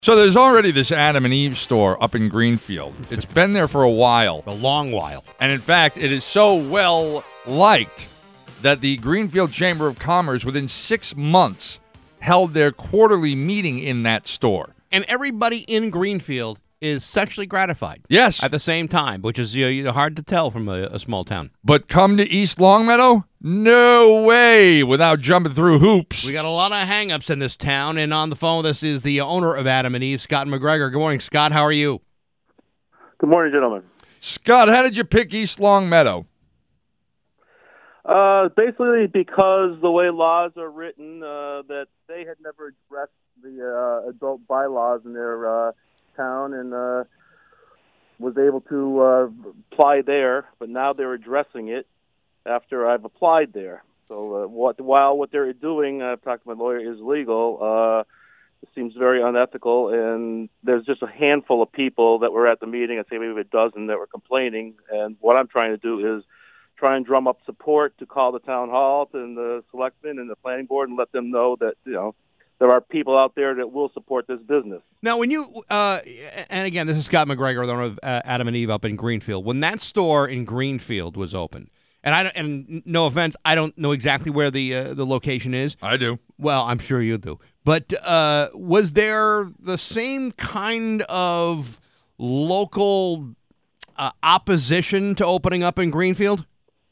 So there's already this Adam and Eve store up in Greenfield. It's been there for a while. A long while. And in fact, it is so well liked that the Greenfield Chamber of Commerce, within 6 months, held their quarterly meeting in that store. And everybody in Greenfield is sexually gratified. Yes. At the same time, which is hard to tell from a small town. But come to East Longmeadow? No way, without jumping through hoops. We got a lot of hang-ups in this town, and on the phone with us is the owner of Adam and Eve, Scott McGregor. Good morning, Scott. How are you? Good morning, gentlemen. Scott, how did you pick East Longmeadow? Basically because the way laws are written, that they had never addressed the adult bylaws in their town and was able to apply there, but now they're addressing it after I've applied there. So while what they're doing, I've talked to my lawyer, is legal, it seems very unethical, and there's just a handful of people that were at the meeting, I'd say maybe a dozen, that were complaining, and what I'm trying to do is try and drum up support to call the town hall and the selectmen and the planning board and let them know that, there are people out there that will support this business. Now, when you, and again, this is Scott McGregor, the owner of Adam and Eve up in Greenfield. When that store in Greenfield was open, and no offense, I don't know exactly where the location is. I do. Well, I'm sure you do. But was there the same kind of local opposition to opening up in Greenfield?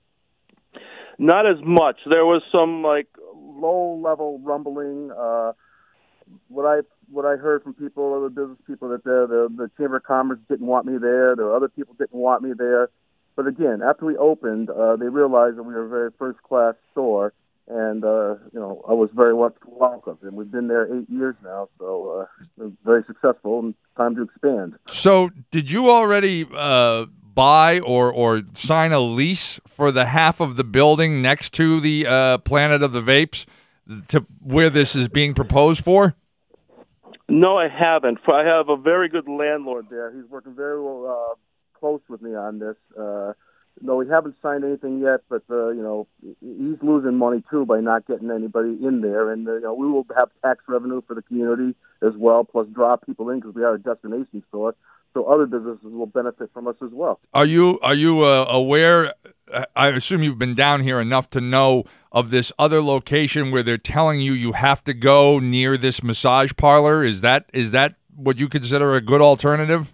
Not as much. There was some low-level rumbling. What I heard from people, other business people, that the Chamber of Commerce didn't want me there. There were other people didn't want me there. But again, after we opened, they realized that we were a very first-class store, and I was very much welcome. And we've been there 8 years now, so very successful, and time to expand. So, did you already buy or sign a lease for the half of the building next to the Planet of the Vapes, to where this is being proposed for? No, I haven't. I have a very good landlord there. He's working very close with me on this. No, we haven't signed anything yet, but he's losing money too by not getting anybody in there, and we will have tax revenue for the community as well, plus draw people in because we are a destination store. So other businesses will benefit from us as well. Are you aware? I assume you've been down here enough to know of this other location where they're telling you have to go near this massage parlor. Is that what you consider a good alternative?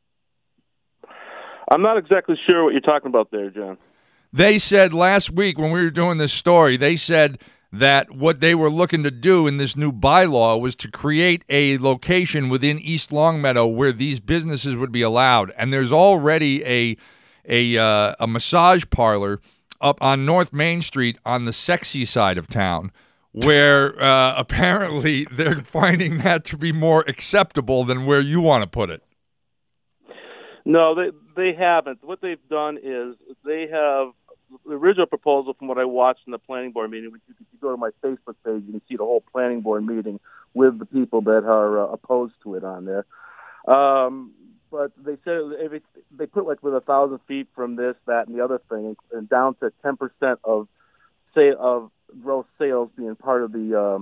I'm not exactly sure what you're talking about there, John. They said last week when we were doing this story, they said that what they were looking to do in this new bylaw was to create a location within East Longmeadow where these businesses would be allowed. And there's already a massage parlor up on North Main Street on the sexy side of town, where apparently they're finding that to be more acceptable than where you want to put it. No, they haven't. What they've done is they have the original proposal, from what I watched in the planning board meeting. If you go to my Facebook page, you can see the whole planning board meeting with the people that are opposed to it on there. But they said they put with 1,000 feet from this, that, and the other thing, and down to 10% of gross sales being part of the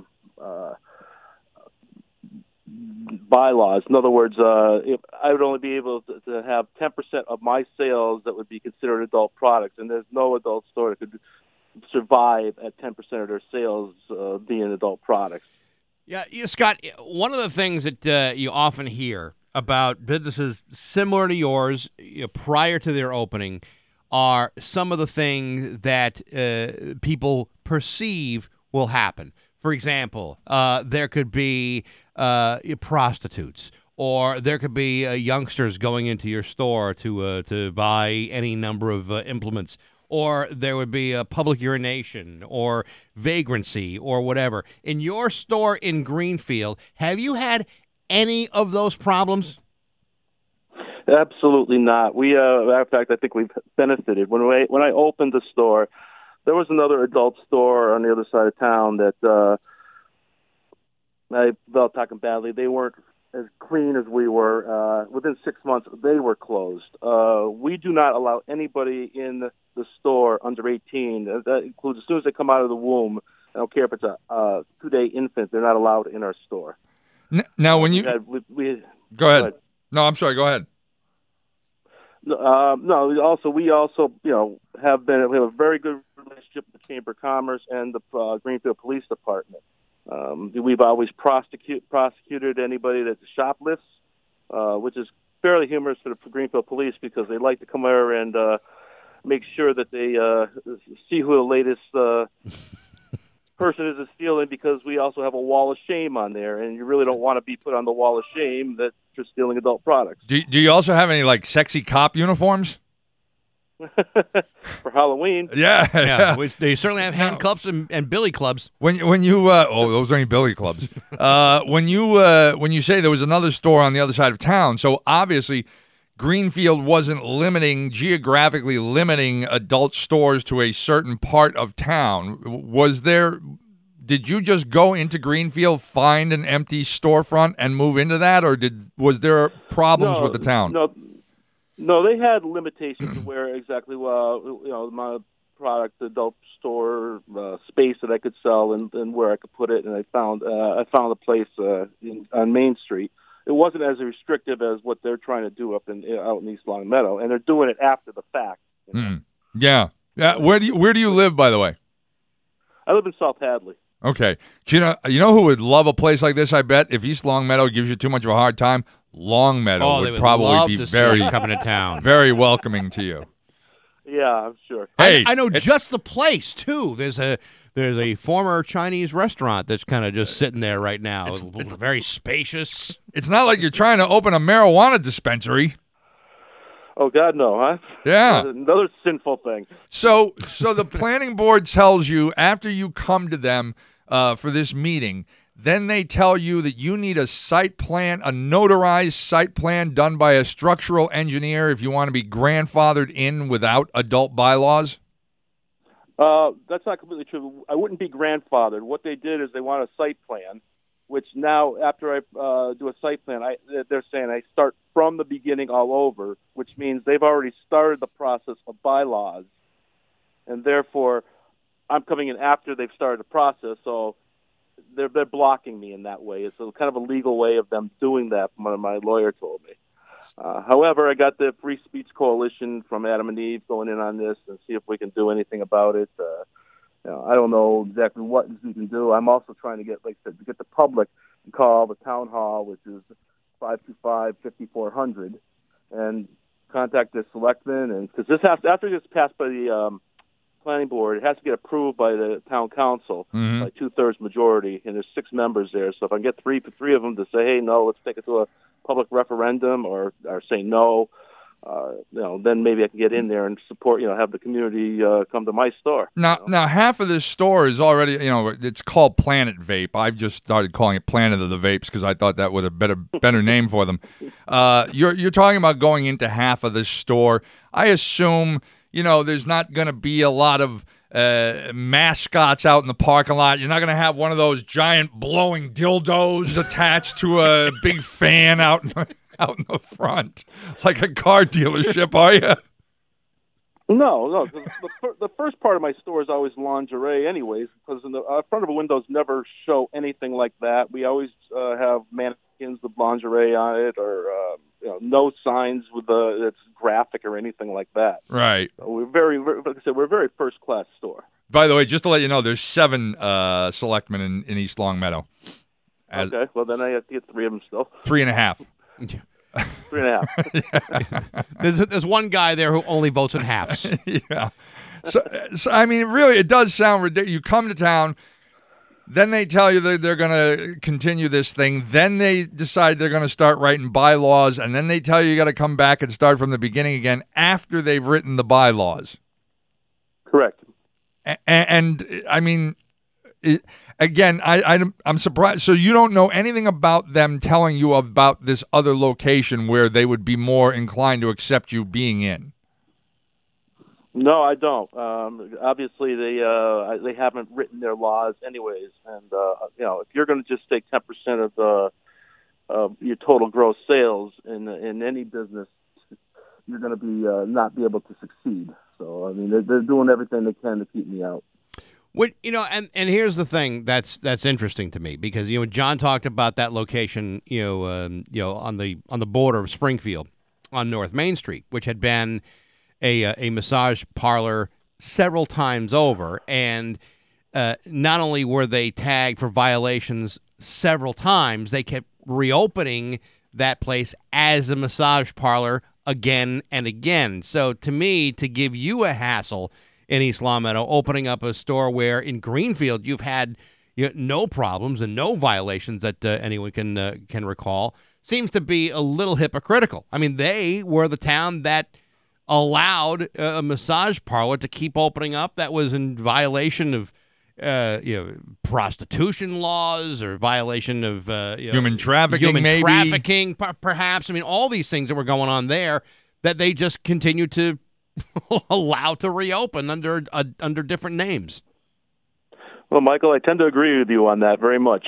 bylaws. In other words, if I would only be able to have 10% of my sales that would be considered adult products, and there's no adult store that could survive at 10% of their sales being adult products. Yeah, Scott, one of the things that you often hear about businesses similar to yours prior to their opening are some of the things that people perceive will happen. For example, there could be prostitutes, or there could be youngsters going into your store to buy any number of implements, or there would be a public urination or vagrancy or whatever. In your store in Greenfield, have you had any of those problems? Absolutely not. We, matter of fact, I think we've benefited. When I opened the store, there was another adult store on the other side of town that, without talking badly, they weren't as clean as we were. Within 6 months, they were closed. We do not allow anybody in the store under 18. That includes as soon as they come out of the womb. I don't care if it's a 2-day infant; they're not allowed in our store. Now, when you go ahead. No, I'm sorry. Go ahead. No. We also we have a very good relationship with the Chamber of Commerce and the Greenfield Police Department. We've always prosecuted anybody that shoplifts, which is fairly humorous for the Greenfield Police because they like to come over and make sure that they see who the latest person is stealing, because we also have a wall of shame on there, and you really don't want to be put on the wall of shame that you're stealing adult products. Do you also have any like sexy cop uniforms? For Halloween? Yeah. They certainly have handcuffs and billy clubs. When you those ain't billy clubs. When you say there was another store on the other side of town, so obviously Greenfield wasn't geographically limiting adult stores to a certain part of town. Did you just go into Greenfield, find an empty storefront, and move into that, or was there problems with the town? No, they had limitations of where exactly, my product, adult store space that I could sell and where I could put it. And I found a place on Main Street. It wasn't as restrictive as what they're trying to do out in East Long Meadow, and they're doing it after the fact. Yeah. Where do you live, by the way? I live in South Hadley. Okay. You know who would love a place like this? I bet if East Long Meadow gives you too much of a hard time, Longmeadow would probably be very coming to town, very welcoming to you. Yeah, I'm sure. Hey, I know just the place too. There's a former Chinese restaurant that's kind of just sitting there right now. It's very spacious. It's not like you're trying to open a marijuana dispensary. Oh God, no, huh? Yeah, another sinful thing. So the planning board tells you after you come to them for this meeting. Then they tell you that you need a site plan, a notarized site plan done by a structural engineer if you want to be grandfathered in without adult bylaws? That's not completely true. I wouldn't be grandfathered. What they did is they want a site plan, which now after I do a site plan, they're saying I start from the beginning all over, which means they've already started the process of bylaws. And therefore, I'm coming in after they've started the process, so they're blocking me in that way. It's kind of a legal way of them doing that, from what my lawyer told me. However, I got the Free Speech Coalition from Adam and Eve going in on this and see if we can do anything about it. I don't know exactly what we can do. I'm also trying to get the public to call the town hall, which is 525-5400, and contact the selectmen. And because after it gets passed by the planning board, it has to get approved by the town council by 2/3 majority, and there's 6 members there. So if I can get three of them to say, hey, no, let's take it to a public referendum, or say no, then maybe I can get in there and support, have the community come to my store. Now half of this store is already, it's called Planet Vape. I've just started calling it Planet of the Vapes because I thought that would have been a better name for them. You're talking about going into half of this store. I assume there's not going to be a lot of mascots out in the parking lot. You're not going to have one of those giant blowing dildos attached to a big fan out in the front, like a car dealership, are you? No. The first part of my store is always lingerie anyways, because in the front of the windows never show anything like that. We always have mannequins with lingerie on it, or no signs with that's graphic or anything like that. Right. So like I said, we're a very first-class store. By the way, just to let you know, there's 7 selectmen in East Long Meadow. Okay, well then I have to get 3 of them still. 3.5. 3.5. There's one guy there who only votes in halves. Yeah. So I mean, really, it does sound ridiculous. You come to town, then they tell you that they're going to continue this thing. Then they decide they're going to start writing bylaws, and then they tell you got to come back and start from the beginning again after they've written the bylaws. Correct. And I mean, again, I'm surprised. So you don't know anything about them telling you about this other location where they would be more inclined to accept you being in? No, I don't. Obviously, they haven't written their laws anyways, and if you're going to just take 10% of your total gross sales in any business, you're going to be not be able to succeed. So I mean, they're doing everything they can to keep me out. And here's the thing that's interesting to me because John talked about that location on the border of Springfield on North Main Street, which had been a massage parlor several times over, and not only were they tagged for violations several times, they kept reopening that place as a massage parlor again and again. So to me, to give you a hassle in East Longmeadow, opening up a store where in Greenfield you've had no problems and no violations that anyone can recall, seems to be a little hypocritical. I mean, they were the town that allowed a massage parlor to keep opening up that was in violation of prostitution laws or violation of human trafficking, perhaps. I mean, all these things that were going on there that they just continued to allow to reopen under different names. Well, Michael, I tend to agree with you on that very much.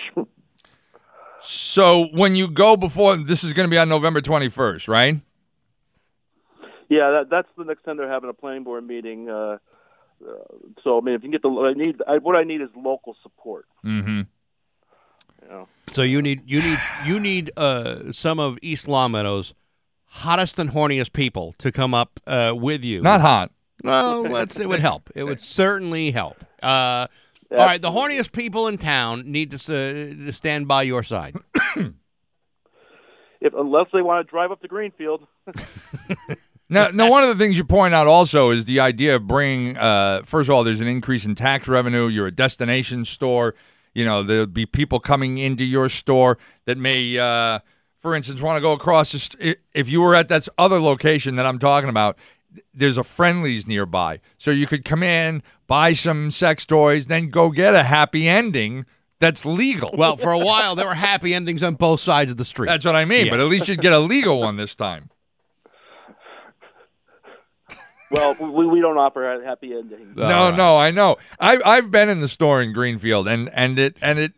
So when you go before, this is going to be on November 21st, right? Yeah, that's the next time they're having a planning board meeting. So I mean, if you can get what I need is local support. Mm-hmm. So you need some of East Longmeadow's hottest and horniest people to come up with you. Not hot. Well, it would help. It would certainly help. All right, the horniest people in town need to stand by your side. Unless they want to drive up to Greenfield. Now, one of the things you point out also is the idea of bringing, first of all, there's an increase in tax revenue. You're a destination store. There'll be people coming into your store that may, for instance, want to go across. If you were at that other location that I'm talking about, there's a Friendly's nearby. So you could come in, buy some sex toys, then go get a happy ending that's legal. Well, for a while, there were happy endings on both sides of the street. That's what I mean, but at least you'd get a legal one this time. Well, we don't offer happy endings. No, I know. I've been in the store in Greenfield, and I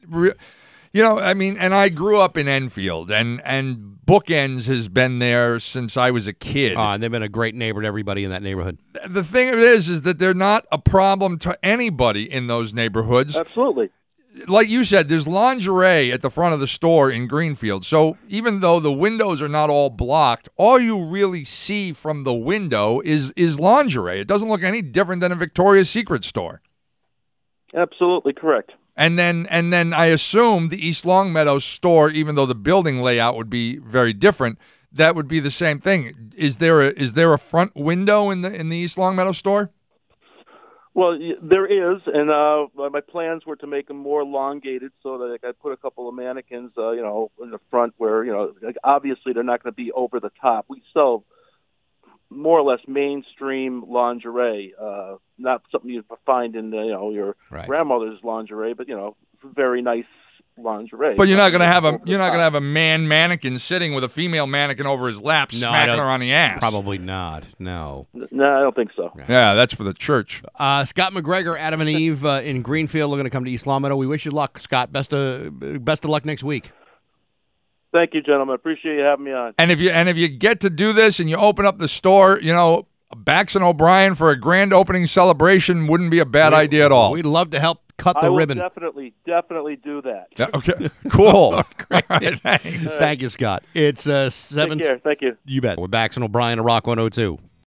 grew up in Enfield, and Bookends has been there since I was a kid. And they've been a great neighbor to everybody in that neighborhood. The thing is that they're not a problem to anybody in those neighborhoods. Absolutely. Like you said, there's lingerie at the front of the store in Greenfield. So even though the windows are not all blocked, all you really see from the window is lingerie. It doesn't look any different than a Victoria's Secret store. Absolutely correct. And then I assume the East Longmeadow store, even though the building layout would be very different, that would be the same thing. Is there a front window in the East Longmeadow store? Well, there is, and my plans were to make them more elongated so that I could put a couple of mannequins, in the front where, obviously they're not going to be over the top. We sell more or less mainstream lingerie, not something you find in your grandmother's lingerie, but very nice lingerie. But you're not going to have a man mannequin sitting with a female mannequin over his lap smacking her on the ass. Probably not. No, I don't think so. Yeah, that's for the church. Scott McGregor, Adam and Eve in Greenfield, are going to come to East Longmeadow. We wish you luck, Scott. Best of luck next week. Thank you, gentlemen. Appreciate you having me on. And if you get to do this and you open up the store, Bax and O'Brien for a grand opening celebration wouldn't be a bad idea at all. We'd love to help cut the ribbon. I will definitely do that. Yeah, okay, cool. Great. All right, thanks. Thank you, Scott. It's 7. Take care. Thank you. You bet. We're Bax and O'Brien at Rock 102.